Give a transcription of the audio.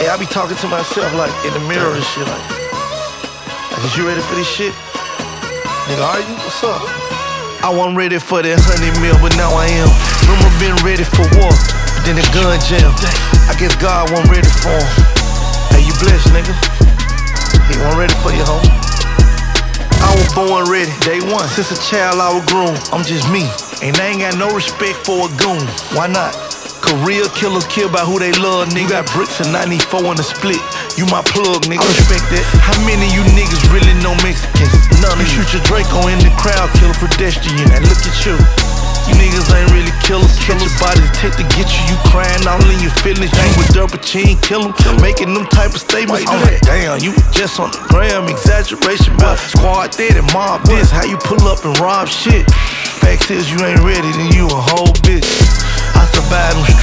Hey, I be talking to myself like in the mirror and shit like, is you ready for this shit? Nigga, are you? What's up? I wasn't ready for that 100 mil, but now I am. Remember been ready for war, but then the gun jam. I guess God wasn't ready for him. Hey, you blessed, nigga. He wasn't ready for you, homie. I was born ready, day one. Since a child I was groomed. I'm just me, and I ain't got no respect for a goon. Why not? Cause real killers kill by who they love, nigga. You got bricks and 94 in the split. You my plug, nigga. I respect that. How many of you niggas really know Mexicans? None of you. Shoot your Draco in the crowd, kill a pedestrian. And look at you. You niggas ain't really killers. Catch your body take to get you. You crying all in your feelings. You with dirt, but you ain't kill 'em. Making them type of statements. I'm like, damn, you just on the gram. Exaggeration, but squad dead and mob this. How you pull up and rob shit? Facts is you ain't ready, then you a whole bitch. I survived them